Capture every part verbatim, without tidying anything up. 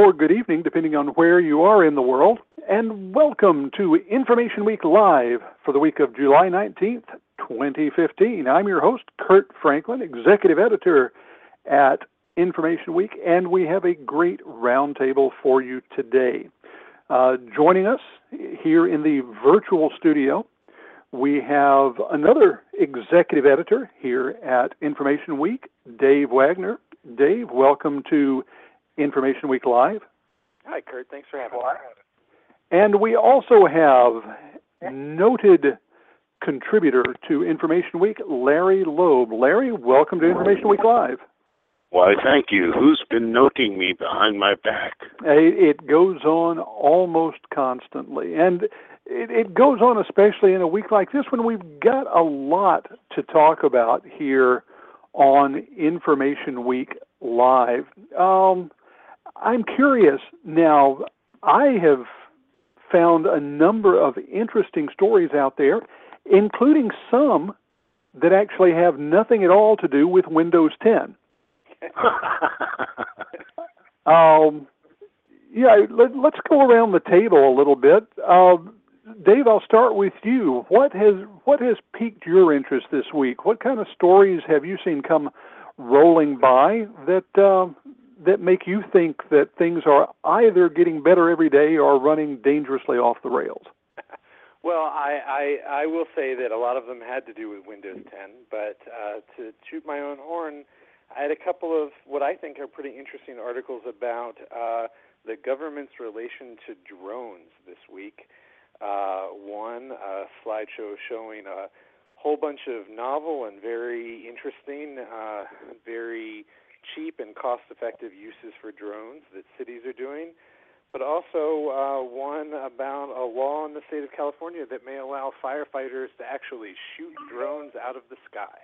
or good evening, depending on where you are in the world. And welcome to Information Week Live for the week of July nineteenth, twenty fifteen. I'm your host, Kurt Franklin, Executive Editor at Information Week, and we have a great roundtable for you today. Uh, joining us here in the virtual studio, we have another Executive Editor here at Information Week, Dave Wagner. Dave, welcome to Information Week Live. Hi, Kurt. Thanks for having me. And we also have noted contributor to Information Week, Larry Loeb. Larry, welcome to Information Week Live. Why, thank you. Who's been noting me behind my back? It goes on almost constantly. And it, it goes on especially in a week like this when we've got a lot to talk about here on Information Week Live. Um, I'm curious now, I have found a number of interesting stories out there, including some that actually have nothing at all to do with Windows ten. um, yeah, let, let's go around the table a little bit. Uh, Dave, I'll start with you. What has what has piqued your interest this week? What kind of stories have you seen come rolling by that uh, that make you think that things are either getting better every day or running dangerously off the rails? Well, I, I, I will say that a lot of them had to do with Windows ten, but uh, to toot my own horn, I had a couple of what I think are pretty interesting articles about uh, the government's relation to drones this week. Uh, one, a slideshow showing a whole bunch of novel and very interesting, uh, very cheap and cost-effective uses for drones that cities are doing, but also uh, one about a law in the state of California that may allow firefighters to actually shoot drones out of the sky.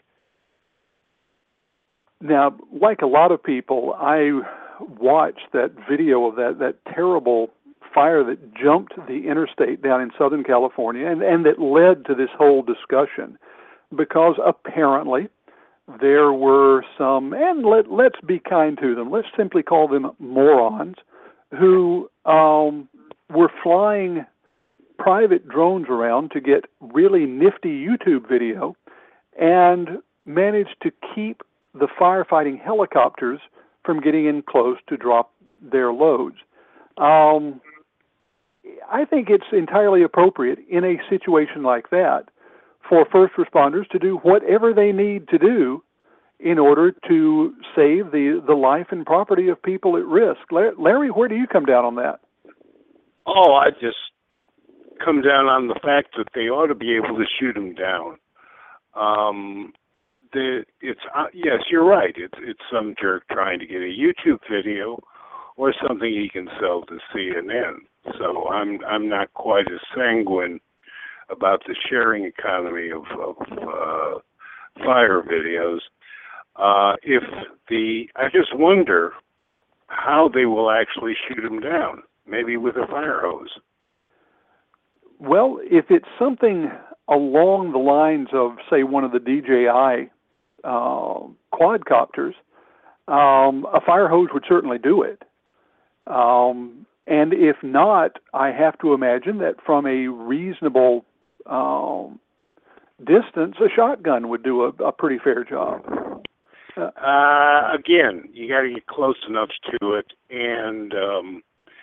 Now, like a lot of people, I watched that video of that, that terrible fire that jumped the interstate down in Southern California and, and that led to this whole discussion because apparently there were some, and let, let's be kind to them, let's simply call them morons, who um, were flying private drones around to get really nifty YouTube video and managed to keep the firefighting helicopters from getting in close to drop their loads. Um, I think it's entirely appropriate in a situation like that for first responders to do whatever they need to do in order to save the, the life and property of people at risk. Larry, where do you come down on that? Oh, I just come down on the fact that they ought to be able to shoot them down. Um, the, it's uh, yes, you're right. It's it's some jerk trying to get a YouTube video or something he can sell to C N N. So I'm I'm not quite as sanguine about the sharing economy of, of uh, fire videos. Uh, if the I just wonder how they will actually shoot them down. Maybe with a fire hose. Well, if it's something along the lines of, say, one of the D J I uh, quadcopters, um, a fire hose would certainly do it. Um, and if not, I have to imagine that from a reasonable um, distance, a shotgun would do a, a pretty fair job. Uh, uh, again, you got to get close enough to it, and um,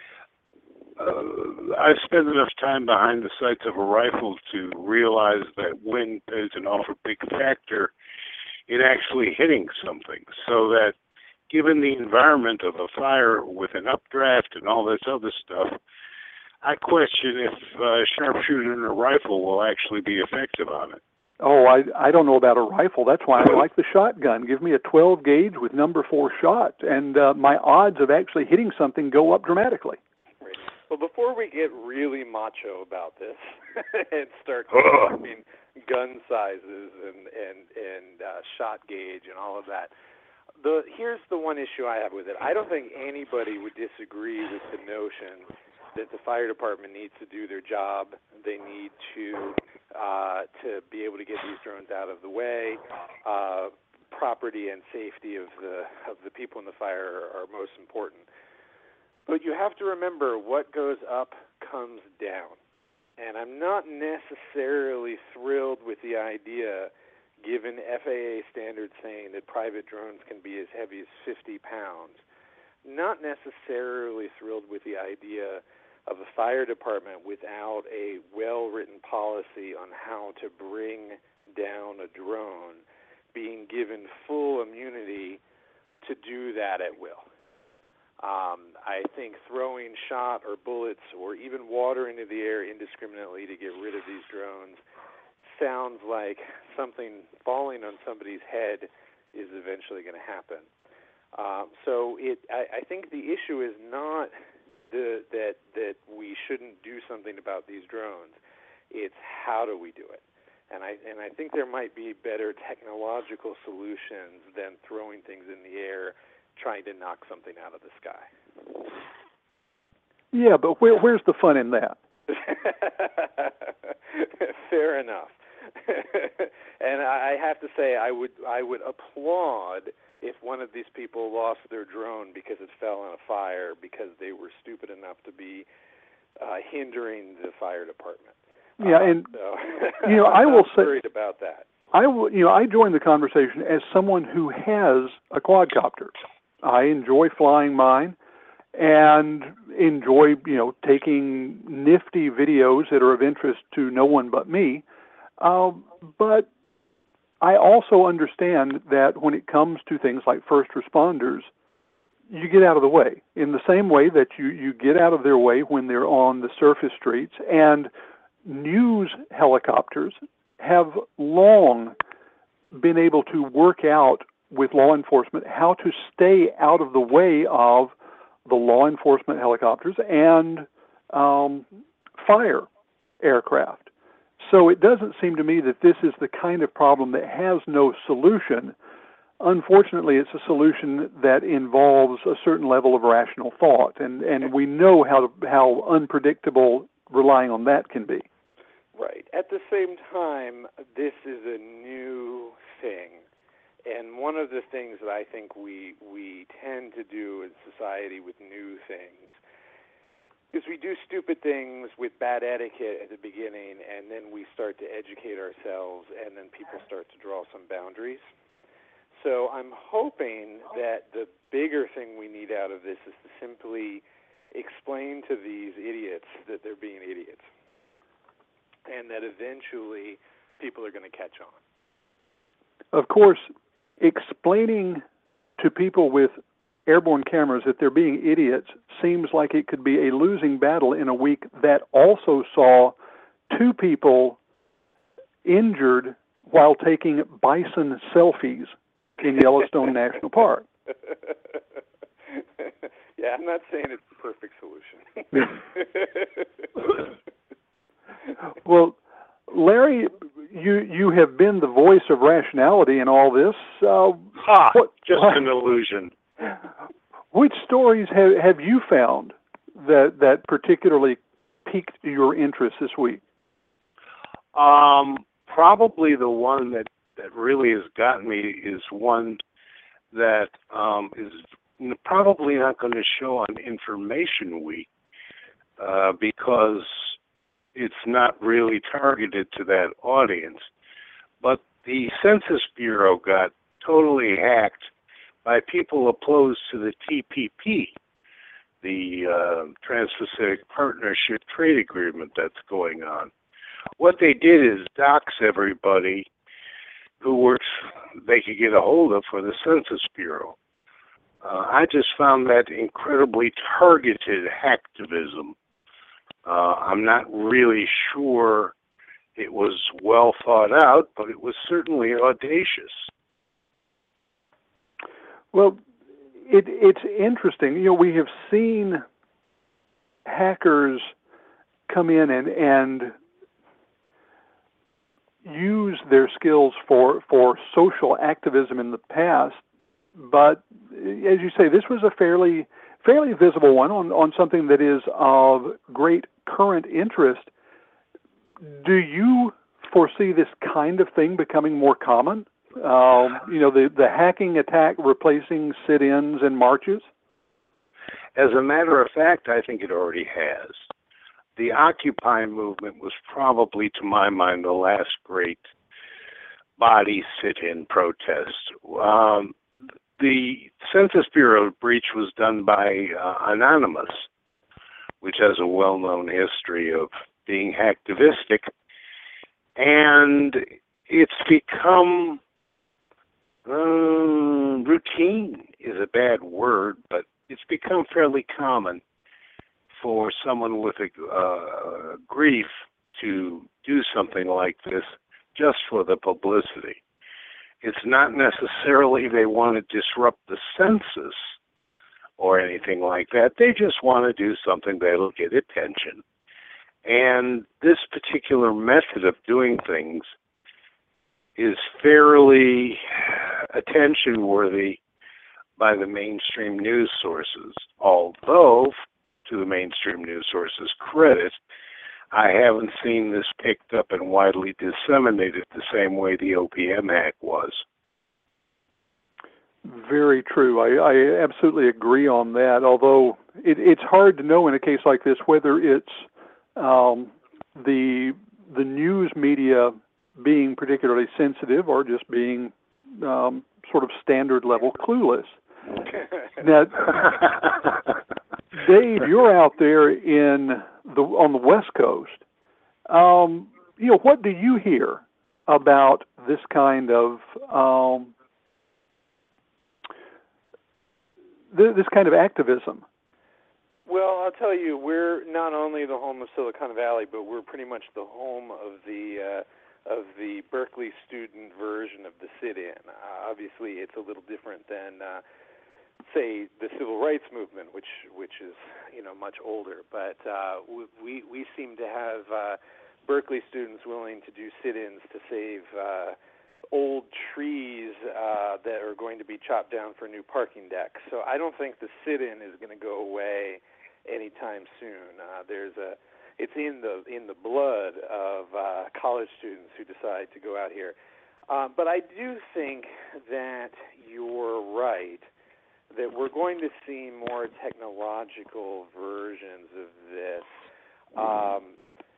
uh, I've spent enough time behind the sights of a rifle to realize that wind is an awful big factor in actually hitting something, so that given the environment of a fire with an updraft and all this other stuff, I question if uh, sharpshooter and a rifle will actually be effective on it. Oh, I I don't know about a rifle. That's why I like the shotgun. Give me a twelve gauge with number four shot, and uh, my odds of actually hitting something go up dramatically. Right. Well, before we get really macho about this and start talking gun sizes and and and uh, shot gauge and all of that, the here's the one issue I have with it. I don't think anybody would disagree with the notion that the fire department needs to do their job. They need to uh, to be able to get these drones out of the way. Uh, property and safety of the of the people in the fire are, are most important. But you have to remember, what goes up comes down. And I'm not necessarily thrilled with the idea, given F A A standards saying that private drones can be as heavy as fifty pounds, not necessarily thrilled with the idea of a fire department without a well-written policy on how to bring down a drone being given full immunity to do that at will. Um, I think throwing shot or bullets or even water into the air indiscriminately to get rid of these drones sounds like something falling on somebody's head is eventually going to happen. Um, so it, I, I think the issue is not the, that that we shouldn't do something about these drones. It's how do we do it? And I and I think there might be better technological solutions than throwing things in the air, trying to knock something out of the sky. Yeah, but where, where's the fun in that? Fair enough. And I have to say, I would I would applaud if one of these people lost their drone because it fell in a fire because they were stupid enough to be uh, hindering the fire department. Yeah, uh, and so, you know, I will say, worried about that. I will, you know, I join the conversation as someone who has a quadcopter. I enjoy flying mine, and enjoy, you know, taking nifty videos that are of interest to no one but me. Um, but I also understand that when it comes to things like first responders, you get out of the way in the same way that you, you get out of their way when they're on the surface streets. And news helicopters have long been able to work out with law enforcement how to stay out of the way of the law enforcement helicopters and um, fire aircraft. So it doesn't seem to me that this is the kind of problem that has no solution. Unfortunately, it's a solution that involves a certain level of rational thought, and, and we know how to, how unpredictable relying on that can be. Right. At the same time, this is a new thing. And one of the things that I think we we tend to do in society with new things is we do stupid things with bad etiquette at the beginning, and then we start to educate ourselves, and then people start to draw some boundaries. So I'm hoping that the bigger thing we need out of this is to simply explain to these idiots that they're being idiots, and that eventually people are going to catch on. Of course, explaining to people with airborne cameras that they're being idiots seems like it could be a losing battle in a week that also saw two people injured while taking bison selfies in Yellowstone National Park. Yeah, I'm not saying it's the perfect solution. Well, Larry, you you have been the voice of rationality in all this. Uh, ha! What, just what, an illusion. Which stories have, have you found that that particularly piqued your interest this week? Um, probably the one that, that really has gotten me is one that um, is probably not going to show on Information Week uh, because it's not really targeted to that audience. But the Census Bureau got totally hacked by people opposed to the T P P, the uh, Trans-Pacific Partnership Trade Agreement that's going on. What they did is dox everybody who works, they could get a hold of for the Census Bureau. Uh, I just found that incredibly targeted hacktivism. Uh, I'm not really sure it was well thought out, but it was certainly audacious. Well, it, it's interesting. You know, we have seen hackers come in and, and use their skills for, for social activism in the past, but as you say, this was a fairly fairly visible one on, on something that is of great current interest. Do you foresee this kind of thing becoming more common? Um, you know, the, the hacking attack replacing sit-ins and marches? As a matter of fact, I think it already has. The Occupy movement was probably, to my mind, the last great body sit-in protest. Um, the Census Bureau breach was done by uh, Anonymous, which has a well-known history of being hacktivistic, and it's become um, routine is a bad word, but it's become fairly common for someone with a uh, grief to do something like this just for the publicity. It's not necessarily they want to disrupt the census or anything like that. They just want to do something that'll get attention. And this particular method of doing things is fairly attention-worthy by the mainstream news sources, although, to the mainstream news sources' credit, I haven't seen this picked up and widely disseminated the same way the O P M hack was. Very true. I, I absolutely agree on that, although it, it's hard to know in a case like this whether it's um, the the news media being particularly sensitive or just being um, sort of standard level clueless. Now, Dave, you're out there in the on the West Coast. Um, you know, what do you hear about this kind of um, th- this kind of activism? Well, I'll tell you, we're not only the home of Silicon Valley, but we're pretty much the home of the uh, of the Berkeley student version of the sit-in. Uh, obviously, it's a little different than, uh, say, the civil rights movement, which which is you know much older. But uh, we we seem to have uh, Berkeley students willing to do sit-ins to save uh, old trees uh, that are going to be chopped down for new parking decks. So I don't think the sit-in is going to go away anytime soon. Uh, there's a, it's in the in the blood of uh, college students who decide to go out here. Uh, but I do think that you're right, that we're going to see more technological versions of this. Um,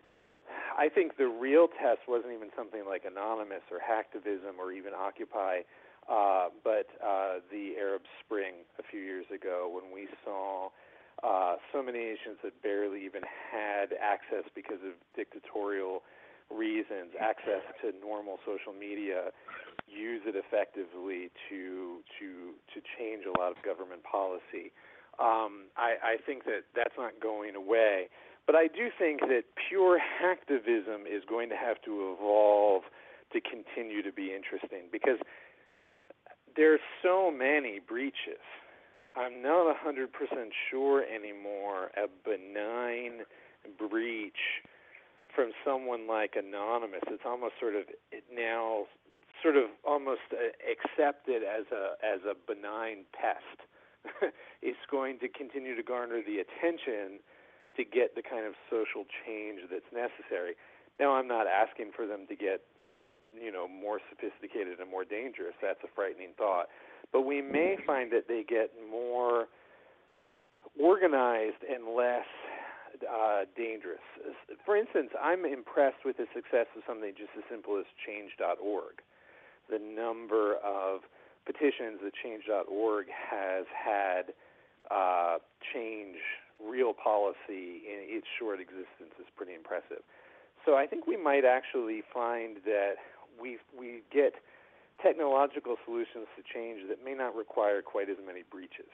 I think the real test wasn't even something like Anonymous or Hacktivism or even Occupy, uh, but uh, the Arab Spring a few years ago when we saw Uh, so many Asians that barely even had access because of dictatorial reasons, access to normal social media, use it effectively to to to change a lot of government policy. Um, I, I think that that's not going away. But I do think that pure hacktivism is going to have to evolve to continue to be interesting because there's so many breaches. I'm not one hundred percent sure anymore a benign breach from someone like Anonymous. It's almost sort of now sort of almost accepted as a as a benign pest. It's going to continue to garner the attention to get the kind of social change that's necessary. Now, I'm not asking for them to get, you know, more sophisticated and more dangerous. That's a frightening thought. But we may find that they get more organized and less uh, dangerous. For instance, I'm impressed with the success of something just as simple as change dot org. The number of petitions that change dot org has had uh, change real policy in its short existence is pretty impressive. So I think we might actually find that we we get technological solutions to change that may not require quite as many breaches.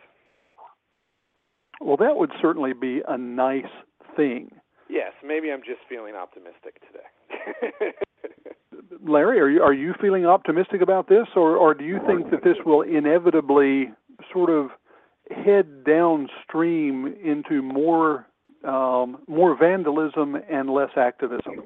Well, that would certainly be a nice thing. Yes, maybe I'm just feeling optimistic today. Larry, are you are you feeling optimistic about this, or, or do you think that this will inevitably sort of head downstream into more um, more vandalism and less activism?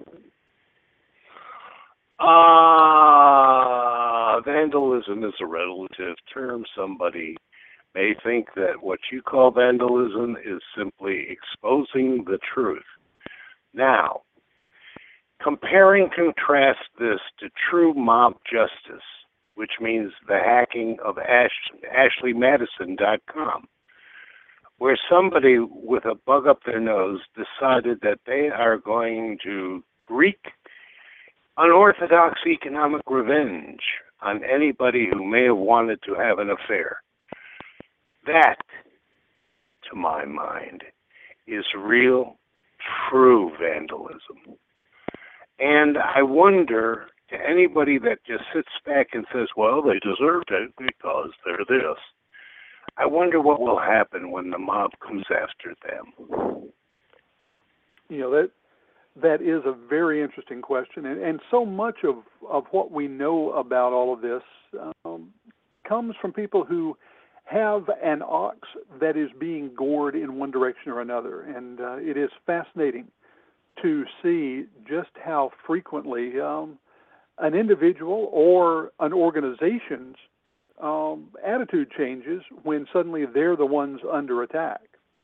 Uh, vandalism is a relative term. Somebody may think that what you call vandalism is simply exposing the truth. Now, compare and contrast this to true mob justice, which means the hacking of Ash, Ashley Madison dot com, where somebody with a bug up their nose decided that they are going to wreak unorthodox economic revenge on anybody who may have wanted to have an affair. That, to my mind, is real, true vandalism. And I wonder, to anybody that just sits back and says, well, they deserved it because they're this, I wonder what will happen when the mob comes after them. You know, that that is a very interesting question, and, and so much of, of what we know about all of this um, comes from people who have an ox that is being gored in one direction or another, and uh, it is fascinating to see just how frequently um, an individual or an organization's um, attitude changes when suddenly they're the ones under attack.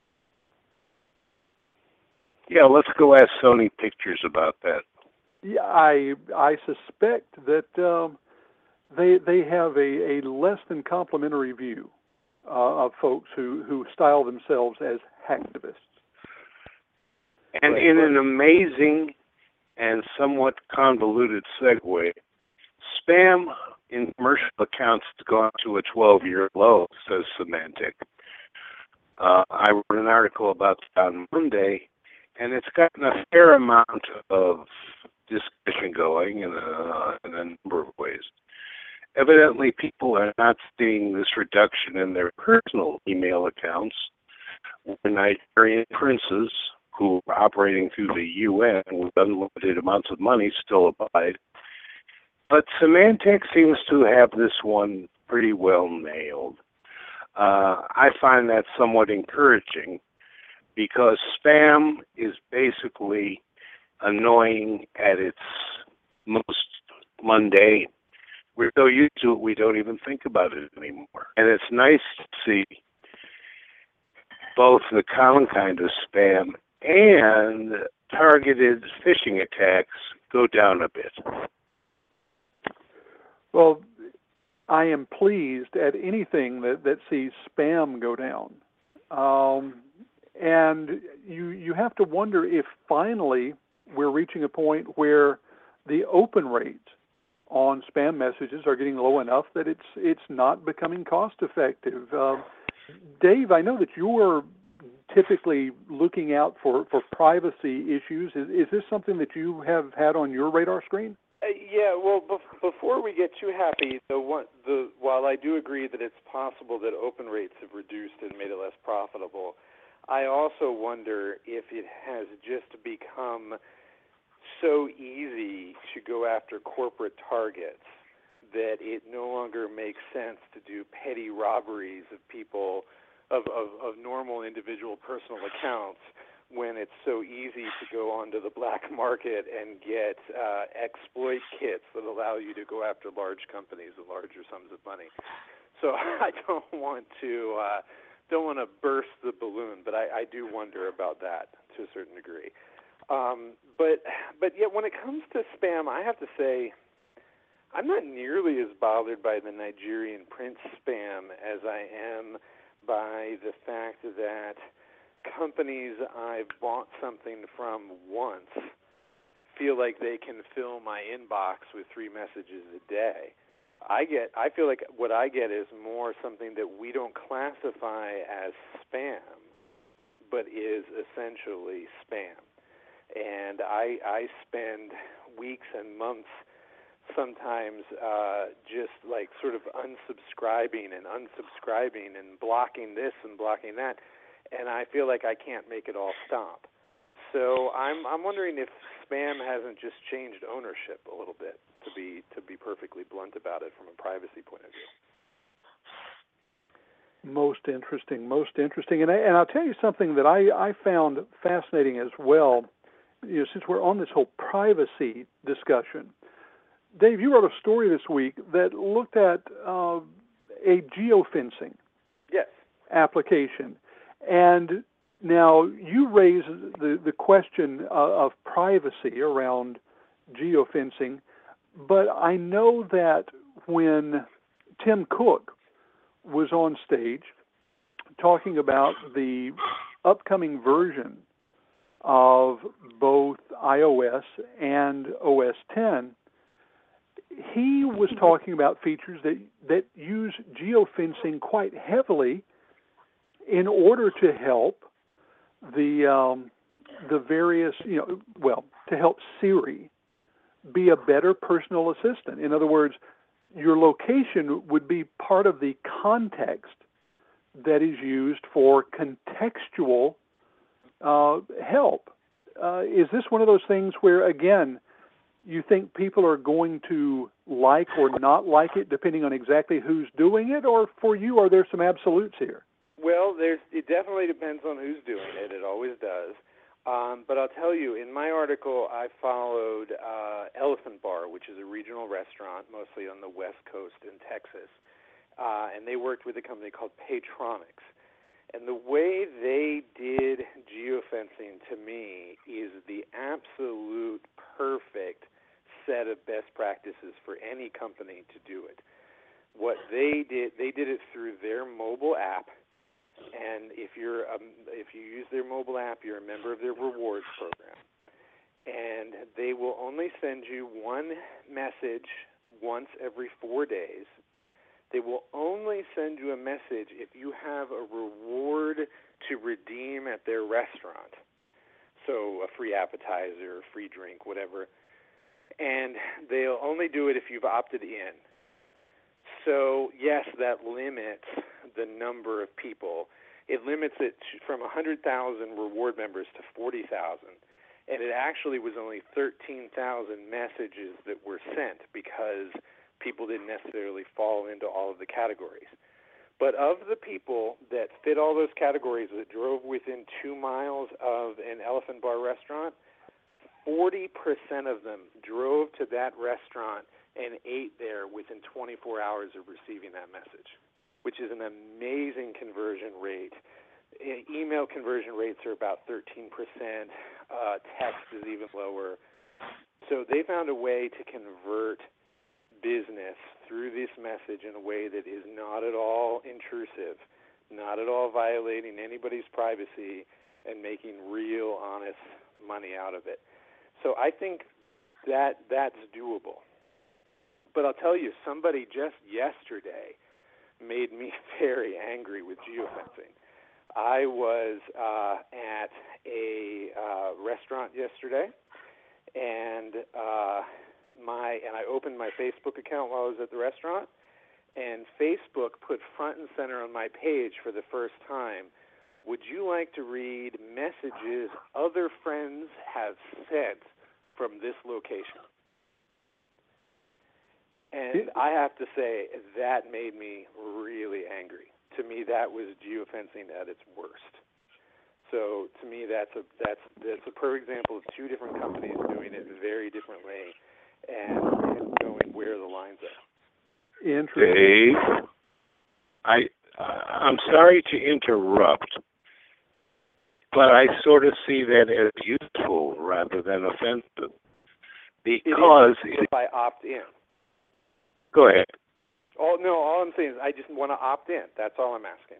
Yeah, let's go ask Sony Pictures about that. Yeah, I I suspect that um, they they have a, a less than complimentary view uh, of folks who, who style themselves as hacktivists. And Right, in right. an amazing and somewhat convoluted segue, spam in commercial accounts has gone to a twelve-year low, says Symantec. Uh, I wrote an article about that on Monday, and it's gotten a fair amount of discussion going in a, in a number of ways. Evidently, people are not seeing this reduction in their personal email accounts, where Nigerian princes who are operating through the U N with unlimited amounts of money still abide. But Symantec seems to have this one pretty well nailed. Uh, I find that somewhat encouraging because spam is basically annoying at its most mundane. We're so used to it, we don't even think about it anymore. And it's nice to see both the common kind of spam and targeted phishing attacks go down a bit. Well, I am pleased at anything that, that sees spam go down. Um, and you you have to wonder if finally we're reaching a point where the open rates on spam messages are getting low enough that it's it's not becoming cost effective. Uh, Dave, I know that you're typically looking out for, for privacy issues. Is, is this something that you have had on your radar screen? Uh, yeah, well, bef- before we get too happy, the one, the while I do agree that it's possible that open rates have reduced and made it less profitable, I also wonder if it has just become so easy to go after corporate targets that it no longer makes sense to do petty robberies of people, of, of, of normal individual personal accounts, when it's so easy to go onto the black market and get uh, exploit kits that allow you to go after large companies with larger sums of money. So I don't want to uh, don't want to burst the balloon, but I, I do wonder about that to a certain degree. Um, but but yet when it comes to spam, I have to say I'm not nearly as bothered by the Nigerian prince spam as I am by the fact that companies I've bought something from once feel like they can fill my inbox with three messages a day. I get, I feel like what I get is more something that we don't classify as spam, but is essentially spam. And I, I spend weeks and months sometimes uh, just like sort of unsubscribing and unsubscribing and blocking this and blocking that. And I feel like I can't make it all stop. So I'm I'm wondering if spam hasn't just changed ownership a little bit, to be to be perfectly blunt about it from a privacy point of view. Most interesting, most interesting. And, I, and I'll tell you something that I, I found fascinating as well, you know, since we're on this whole privacy discussion. Dave, you wrote a story this week that looked at uh, a geofencing Yes. application. And now you raise the, the question uh, of privacy around geofencing, but I know that when Tim Cook was on stage talking about the upcoming version of both iOS and O S ten, he was talking about features that, that use geofencing quite heavily in order to help the um, the various, you know, well, to help Siri be a better personal assistant. In other words, your location would be part of the context that is used for contextual uh, help. Uh, is this one of those things where, again, you think people are going to like or not like it depending on exactly who's doing it, or for you, are there some absolutes here? Well, there's it definitely depends on who's doing it. It always does. Um, but I'll tell you, in my article, I followed uh, Elephant Bar, which is a regional restaurant, mostly on the West Coast in Texas, uh, and they worked with a company called Paytronics. And the way they did geofencing, to me, is the absolute perfect set of best practices for any company to do it. What they did, they did it through their mobile app. And if you're um, if you use their mobile app, you're a member of their rewards program. And they will only send you one message once every four days. They will only send you a message if you have a reward to redeem at their restaurant. So a free appetizer, a free drink, whatever. And they'll only do it if you've opted in. So, yes, that limits the number of people. It limits it to, from one hundred thousand reward members to forty thousand. And it actually was only thirteen thousand messages that were sent because people didn't necessarily fall into all of the categories. But of the people that fit all those categories that drove within two miles of an Elephant Bar restaurant, forty percent of them drove to that restaurant and ate there within twenty-four hours of receiving that message, which is an amazing conversion rate. E- email conversion rates are about thirteen percent. Uh, text is even lower. So they found a way to convert business through this message in a way that is not at all intrusive, not at all violating anybody's privacy, and making real, honest money out of it. So I think that that's doable. But I'll tell you, somebody just yesterday made me very angry with geofencing. I was uh, at a uh, restaurant yesterday, and uh, my and I opened my Facebook account while I was at the restaurant, and Facebook put front and center on my page for the first time, would you like to read messages other friends have sent from this location? And I have to say, that made me really angry. To me, that was geofencing at its worst. So to me, that's a that's that's a perfect example of two different companies doing it very differently and, and knowing where the lines are. Interesting. Dave, I I'm sorry to interrupt, but I sort of see that as useful rather than offensive, because it is if I opt in. Go ahead. Oh no, all I'm saying is I just want to opt in. That's all I'm asking.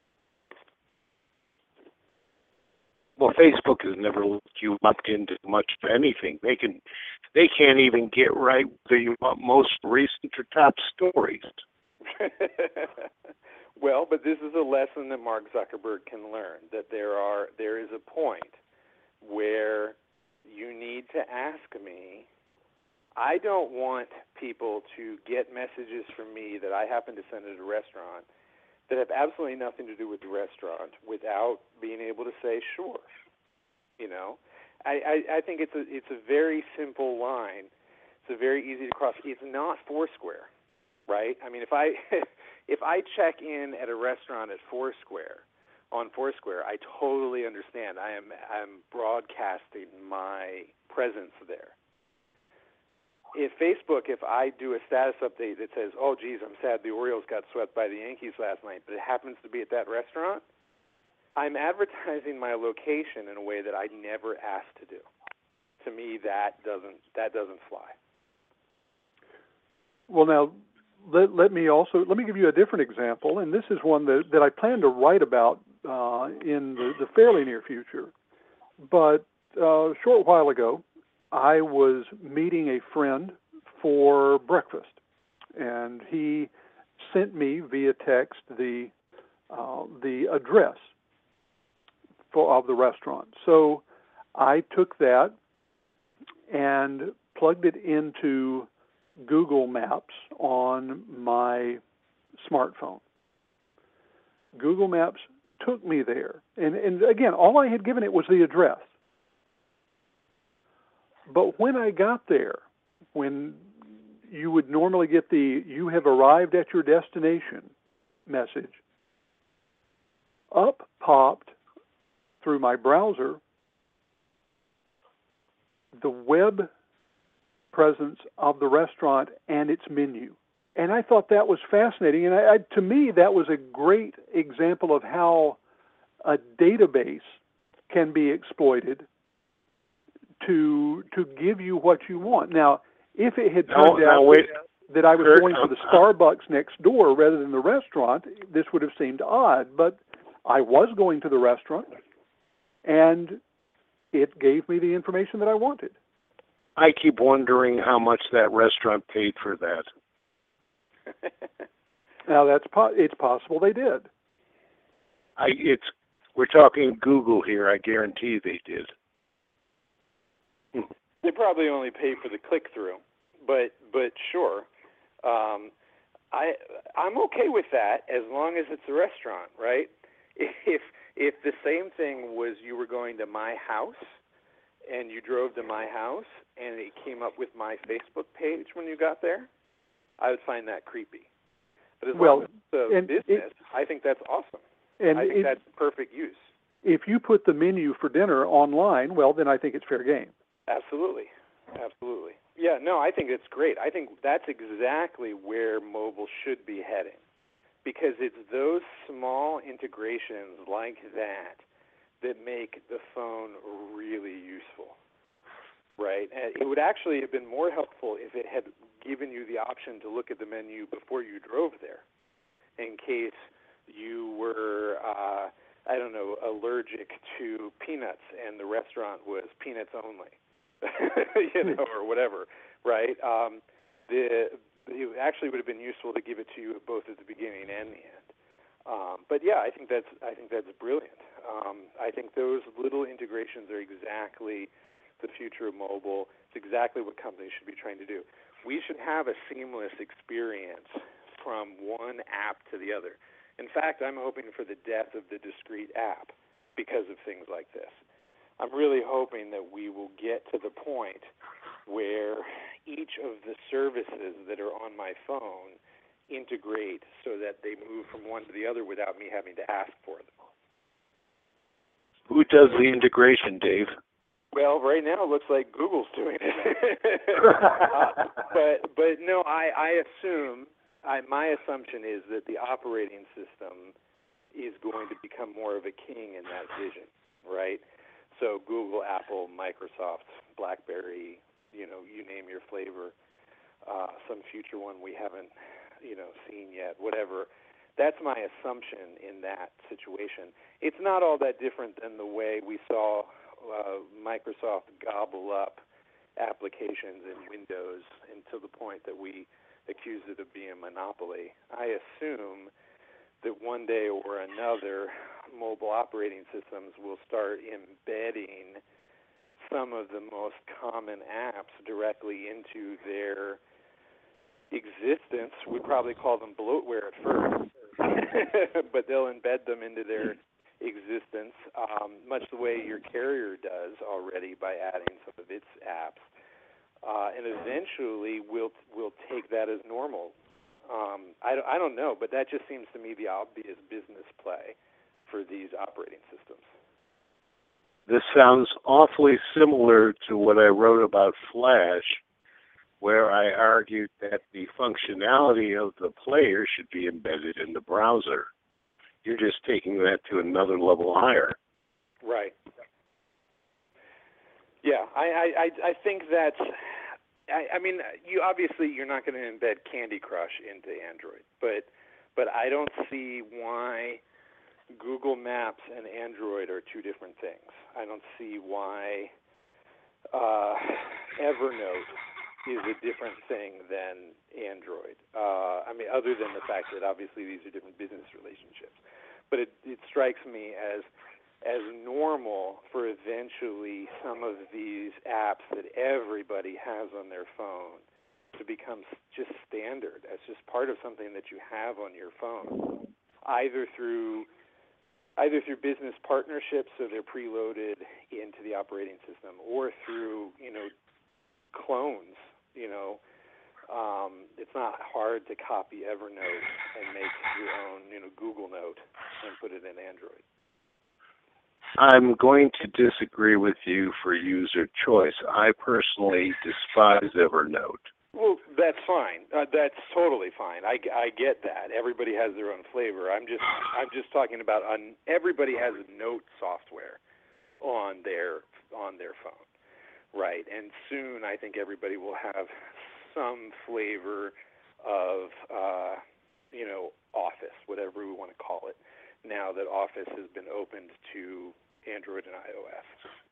Well, Facebook has never let you opt into much of anything. They can, they can't even get right whether you want most recent or top stories. Well, but this is a lesson that Mark Zuckerberg can learn. That there are there is a point where you need to ask me. I don't want people to get messages from me that I happen to send at a restaurant that have absolutely nothing to do with the restaurant without being able to say sure. You know, I, I, I think it's a it's a very simple line. It's a very easy to cross. It's not Foursquare, right? I mean, if I if I check in at a restaurant at Foursquare on Foursquare, I totally understand. I am I'm broadcasting my presence there. If Facebook, if I do a status update that says, oh, geez, I'm sad the Orioles got swept by the Yankees last night, but it happens to be at that restaurant, I'm advertising my location in a way that I never asked to do. To me, that doesn't that doesn't fly. Well, now, let, let me also let me give you a different example, and this is one that, that I plan to write about uh, in the, the fairly near future. But uh, a short while ago, I was meeting a friend for breakfast, and he sent me via text the uh, the address for, of the restaurant. So I took that and plugged it into Google Maps on my smartphone. Google Maps took me there. And, and again, all I had given it was the address. But when I got there, when you would normally get the "you have arrived at your destination" message, up popped through my browser the web presence of the restaurant and its menu. And I thought that was fascinating. And I, I, to me, that was a great example of how a database can be exploited to to give you what you want. Now, if it had turned no, out no, wait. that I was Kurt, going to the Starbucks next door rather than the restaurant, this would have seemed odd. But I was going to the restaurant, and it gave me the information that I wanted. I keep wondering how much that restaurant paid for that. Now, that's po- it's possible they did. I it's we're talking Google here. I guarantee they did. They probably only pay for the click-through, but but sure, um, I I'm okay with that as long as it's a restaurant, right? If if the same thing was you were going to my house and you drove to my house and it came up with my Facebook page when you got there, I would find that creepy. But as well, long as it's a and business, it, I think that's awesome. And I think it, that's perfect use. If you put the menu for dinner online, well, then I think it's fair game. Absolutely. Absolutely. Yeah, no, I think it's great. I think that's exactly where mobile should be heading, because it's those small integrations like that that make the phone really useful, right? And it would actually have been more helpful if it had given you the option to look at the menu before you drove there, in case you were, uh, I don't know, allergic to peanuts and the restaurant was peanuts only. you know, or whatever, right? Um, the it actually would have been useful to give it to you both at the beginning and the end. Um, but yeah, I think that's I think that's brilliant. Um, I think those little integrations are exactly the future of mobile. It's exactly what companies should be trying to do. We should have a seamless experience from one app to the other. In fact, I'm hoping for the death of the discrete app because of things like this. I'm really hoping that we will get to the point where each of the services that are on my phone integrate so that they move from one to the other without me having to ask for them. Who does the integration, Dave? Well, right now it looks like Google's doing it. uh, but but no, I, I assume, I, my assumption is that the operating system is going to become more of a king in that vision, right? So Google, Apple, Microsoft, BlackBerry, you know, you name your flavor, uh, some future one we haven't, you know, seen yet, whatever. That's my assumption in that situation. It's not all that different than the way we saw uh, Microsoft gobble up applications in Windows until the point that we accused it of being a monopoly. I assume that one day or another, mobile operating systems will start embedding some of the most common apps directly into their existence. We'd probably call them bloatware at first, but they'll embed them into their existence, um, much the way your carrier does already by adding some of its apps. Uh, and eventually we'll, we'll take that as normal. Um, I, I don't know, but that just seems to me the obvious business play for these operating systems. This sounds awfully similar to what I wrote about Flash, where I argued that the functionality of the player should be embedded in the browser. You're just taking that to another level higher. Right. Yeah, I, I, I think that's I, I mean, you obviously you're not going to embed Candy Crush into Android, but but I don't see why Google Maps and Android are two different things. I don't see why uh, Evernote is a different thing than Android. Uh, I mean, other than the fact that obviously these are different business relationships, but it, it strikes me as as normal for eventually some of these apps that everybody has on their phone to become just standard. It's just part of something that you have on your phone, either through either through business partnerships, so they're preloaded into the operating system, or through, you know, clones. You know, um, it's not hard to copy Evernote and make your own, you know, Google Note and put it in Android. I'm going to disagree with you for user choice. I personally despise Evernote. Well, that's fine. Uh, that's totally fine. I, I get that. Everybody has their own flavor. I'm just I'm just talking about on, everybody has note software on their on their phone, right? And soon I think everybody will have some flavor of uh, you know, Office, whatever we want to call it, now that Office has been opened to Android and iOS.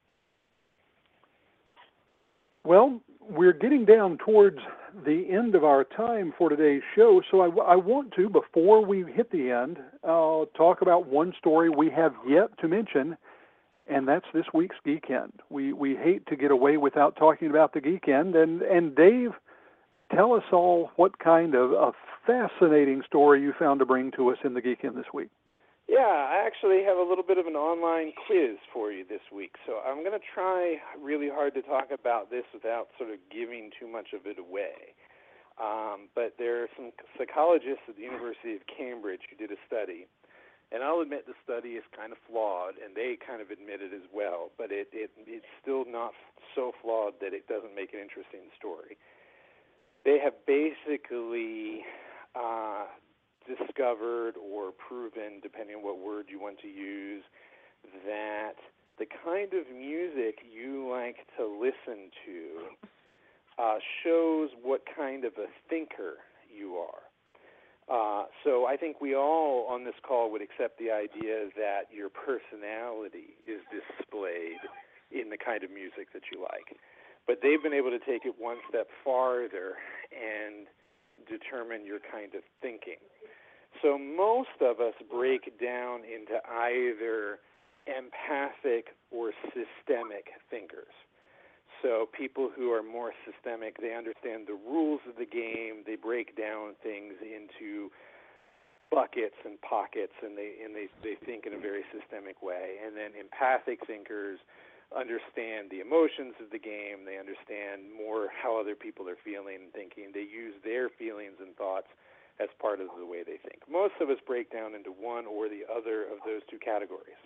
Well, we're getting down towards the end of our time for today's show, so I, I want to, before we hit the end, uh, talk about one story we have yet to mention, and that's this week's Geekend. We we hate to get away without talking about the Geekend, and, and Dave, tell us all what kind of a fascinating story you found to bring to us in the Geekend this week. Yeah, I actually have a little bit of an online quiz for you this week, so I'm going to try really hard to talk about this without sort of giving too much of it away. Um, but there are some psychologists at the University of Cambridge who did a study, and I'll admit the study is kind of flawed, and they kind of admit it as well, but it, it it's still not so flawed that it doesn't make an interesting story. They have basically Uh, discovered or proven, depending on what word you want to use, that the kind of music you like to listen to uh, shows what kind of a thinker you are. Uh, so I think we all on this call would accept the idea that your personality is displayed in the kind of music that you like. But they've been able to take it one step farther and determine your kind of thinking. So most of us break down into either empathic or systemic thinkers. So people who are more systemic, they understand the rules of the game, they break down things into buckets and pockets, and they and they, they think in a very systemic way. And then empathic thinkers understand the emotions of the game, they understand more how other people are feeling and thinking, they use their feelings and thoughts as part of the way they think. Most of us break down into one or the other of those two categories.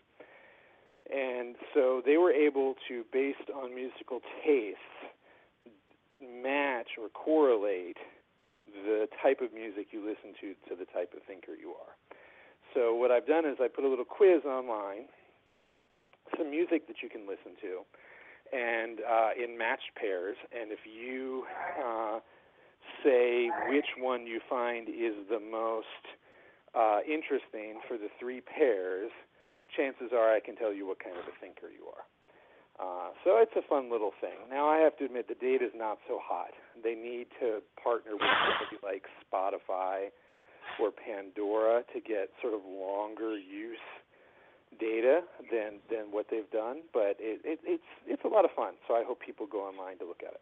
And so they were able to, based on musical tastes, match or correlate the type of music you listen to to the type of thinker you are. So what I've done is I put a little quiz online, some music that you can listen to, and uh, in matched pairs, and if you uh, say which one you find is the most uh, interesting for the three pairs, chances are I can tell you what kind of a thinker you are. Uh, so it's a fun little thing. Now I have to admit the data is not so hot. They need to partner with somebody like Spotify or Pandora to get sort of longer use data than than what they've done, but it, it, it's it's a lot of fun. So I hope people go online to look at it.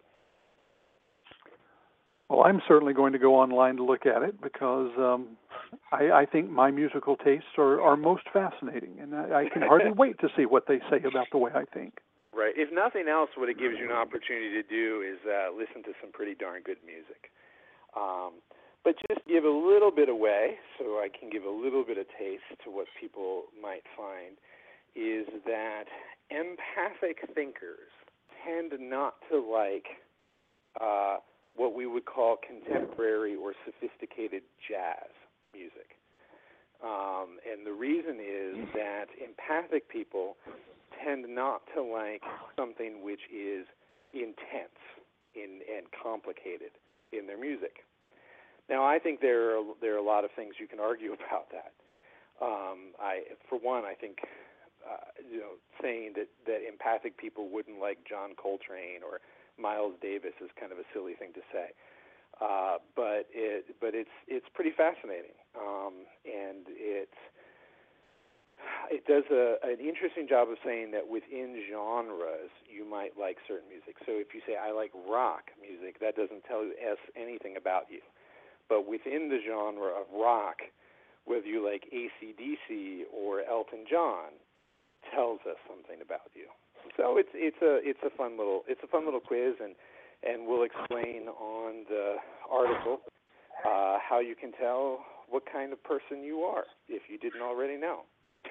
Well, I'm certainly going to go online to look at it because um, I, I think my musical tastes are, are most fascinating, and I, I can hardly wait to see what they say about the way I think. Right. If nothing else, what it gives you an opportunity to do is uh, listen to some pretty darn good music. Um, but just give a little bit away, so I can give a little bit of taste to what people might find, is that empathic thinkers tend not to like uh, what we would call contemporary or sophisticated jazz music. Um, and the reason is that empathic people tend not to like something which is intense. in and complicated in their music. Now, I think there are, there are a lot of things you can argue about that. Um, I, for one, I think uh, you know saying that, that empathic people wouldn't like John Coltrane or Miles Davis is kind of a silly thing to say. Uh, but it but it's it's pretty fascinating, um, and it's it does a, an interesting job of saying that within genres you might like certain music. So if you say I like rock music, that doesn't tell us anything about you. But within the genre of rock, whether you like A C D C or Elton John, tells us something about you. So it's it's a it's a fun little it's a fun little quiz, and, and we'll explain on the article uh, how you can tell what kind of person you are if you didn't already know.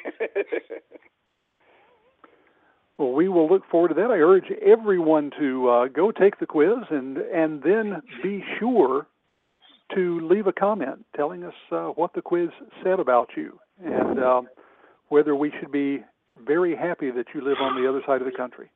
Well, we will look forward to that. I urge everyone to uh, go take the quiz and and then be sure to leave a comment telling us uh, what the quiz said about you and uh, whether we should be very happy that you live on the other side of the country.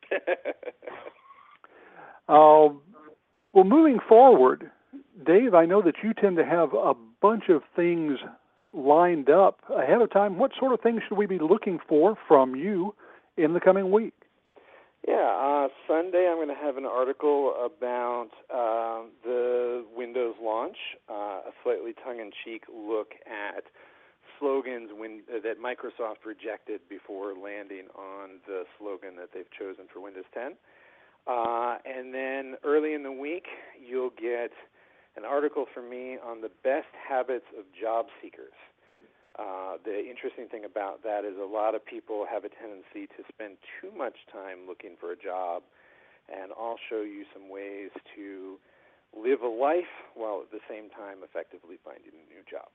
uh, well, moving forward, Dave, I know that you tend to have a bunch of things lined up ahead of time. What sort of things should we be looking for from you in the coming week? Yeah, uh, Sunday I'm going to have an article about uh, the Windows launch, uh, a slightly tongue-in-cheek look at slogans when, uh, that Microsoft rejected before landing on the slogan that they've chosen for Windows ten. Uh, and then early in the week, you'll get an article from me on the best habits of job seekers. Uh, the interesting thing about that is a lot of people have a tendency to spend too much time looking for a job, and I'll show you some ways to live a life while at the same time effectively finding a new job.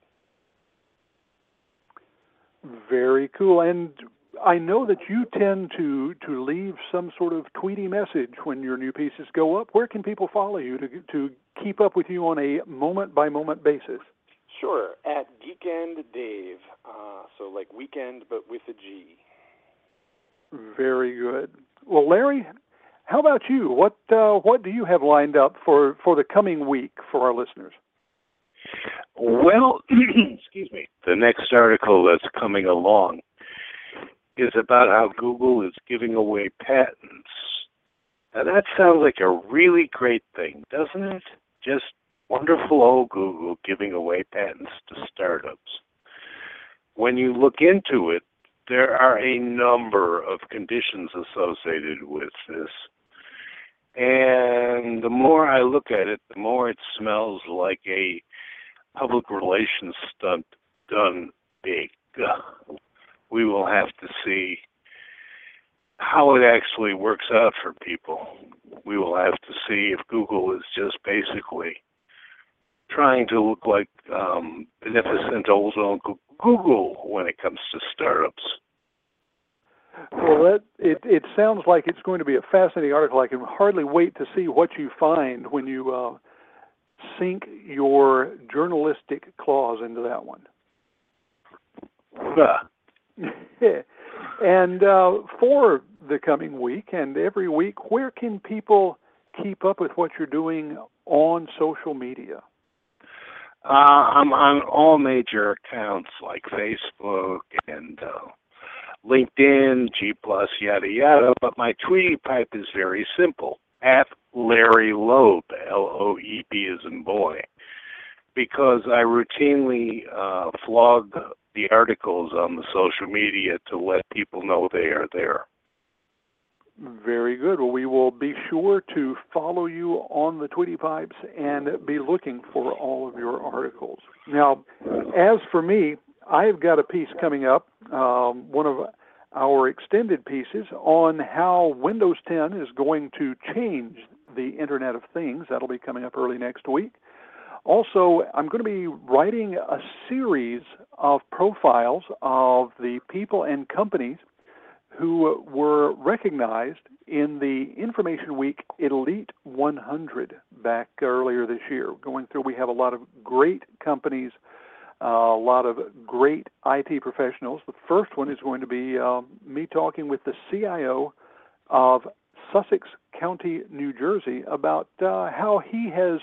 Very cool. And I know that you tend to, to leave some sort of tweety message when your new pieces go up. Where can people follow you to, to keep up with you on a moment-by-moment basis? Sure, at Geekend Dave, uh, so like weekend but with a G. Very good. Well, Larry, how about you? What uh, what do you have lined up for, for the coming week for our listeners? Well, excuse me, the next article that's coming along is about how Google is giving away patents. Now that sounds like a really great thing, doesn't it? Just wonderful old Google giving away patents to startups. When you look into it, there are a number of conditions associated with this. And the more I look at it, the more it smells like a public relations stunt done big. We will have to see how it actually works out for people. We will have to see if Google is just basically trying to look like um, beneficent old Uncle Google when it comes to startups. Well, that, it, it sounds like it's going to be a fascinating article. I can hardly wait to see what you find when you uh, sink your journalistic claws into that one. Yeah. And uh, for the coming week and every week, where can people keep up with what you're doing on social media? Uh, I'm on all major accounts like Facebook and uh, LinkedIn, G plus, yada, yada. But my Tweety pipe is very simple, at Larry Loeb, L O E B as in boy, because I routinely uh, flog the articles on the social media to let people know they are there. Very good. Well, we will be sure to follow you on the Tweety Pipes and be looking for all of your articles. Now, as for me, I've got a piece coming up, um, one of our extended pieces on how Windows ten is going to change the Internet of Things. That'll be coming up early next week. Also, I'm going to be writing a series of profiles of the people and companies who were recognized in the Information Week Elite one hundred back earlier this year. Going through, we have a lot of great companies, uh, a lot of great I T professionals. The first one is going to be uh, me talking with the C I O of Sussex County, New Jersey, about uh, how he has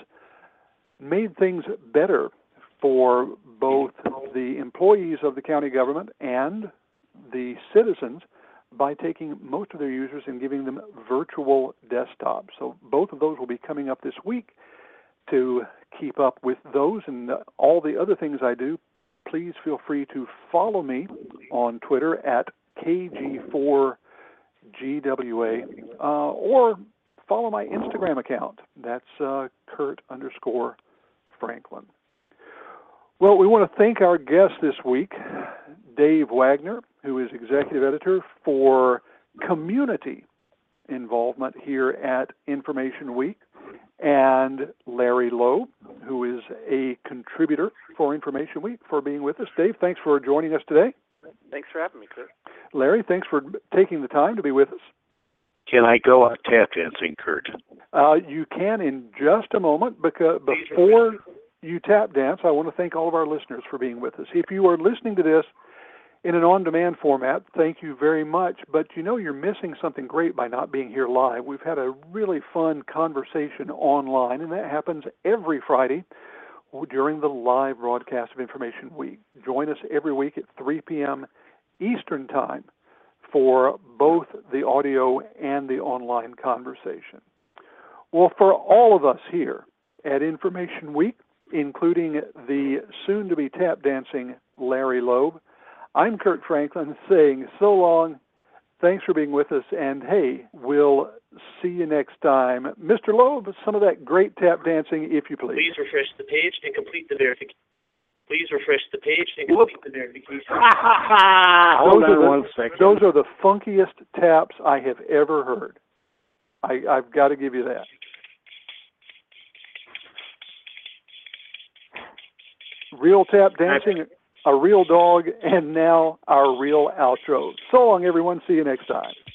made things better for both the employees of the county government and the citizens by taking most of their users and giving them virtual desktops. So both of those will be coming up this week. To keep up with those and all the other things I do, please feel free to follow me on Twitter at K G four G W A uh, or follow my Instagram account. That's uh, Kurt underscore Franklin. Well, we want to thank our guest this week, Dave Wagner, who is executive editor for community involvement here at Information Week, and Larry Loeb, who is a contributor for Information Week, for being with us. Dave, thanks for joining us today. Thanks for having me, Kurt. Larry, thanks for taking the time to be with us. Can I go out tap dancing, Kurt? Uh, you can in just a moment, because before you tap dance, I want to thank all of our listeners for being with us. If you are listening to this in an on-demand format, thank you very much, but you know you're missing something great by not being here live. We've had a really fun conversation online, and that happens every Friday during the live broadcast of Information Week. Join us every week at three p.m. Eastern Time for both the audio and the online conversation. Well, for all of us here at Information Week, including the soon-to-be tap-dancing Larry Loeb, I'm Kurt Franklin saying so long, thanks for being with us, and hey, we'll see you next time. Mister Loeb, some of that great tap dancing, if you please. Please refresh the page and complete the verification. Please refresh the page and complete the verification. Hold those on the, one second. Those are the funkiest taps I have ever heard. I, I've got to give you that. Real tap dancing, a real dog, and now our real outro. So long, everyone. See you next time.